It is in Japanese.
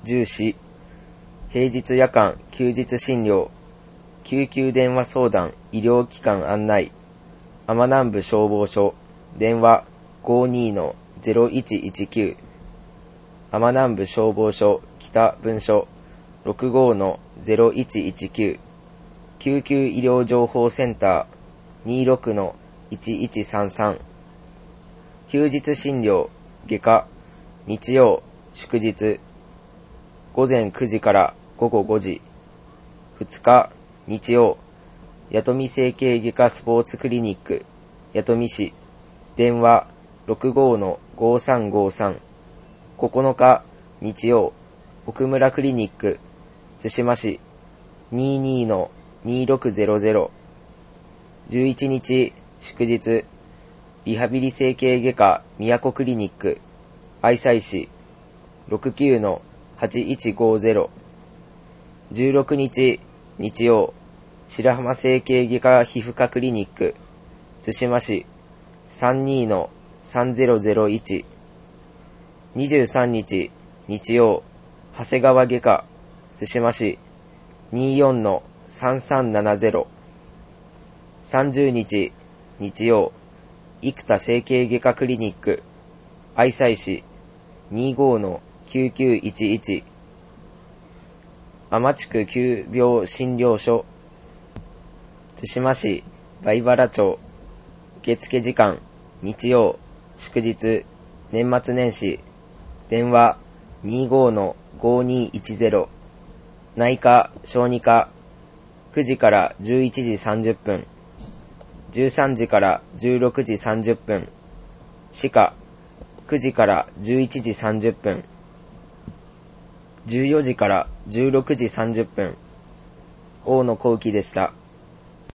重視、平日夜間、休日診療、救急電話相談、医療機関案内、尼南部消防署、電話 52-0119、尼南部消防署北分署 65-0119、救急医療情報センター 26-1133、休日診療、外科、日曜、祝日、午前9時から午後5時、2日、日曜、弥富整形外科スポーツクリニック、弥富市、電話 65-5353、9日、日曜、奥村クリニック、津島市、22-2600、11日、祝日、リハビリ整形外科都クリニック、愛西市、69-8150、16日、日曜、白浜整形外科皮膚科クリニック、津島市、32-3001、23日、日曜、長谷川外科、津島市、24-3370、30日、日曜、生田整形外科クリニック、愛西市、25-9911、天地区急病診療所、津島市、梅原町、受付時間、日曜、祝日、年末年始、電話 25-5210、内科、小児科、9時から11時30分、13時から16時30分、歯科、9時から11時30分、14時から16時30分、大野幸喜でした。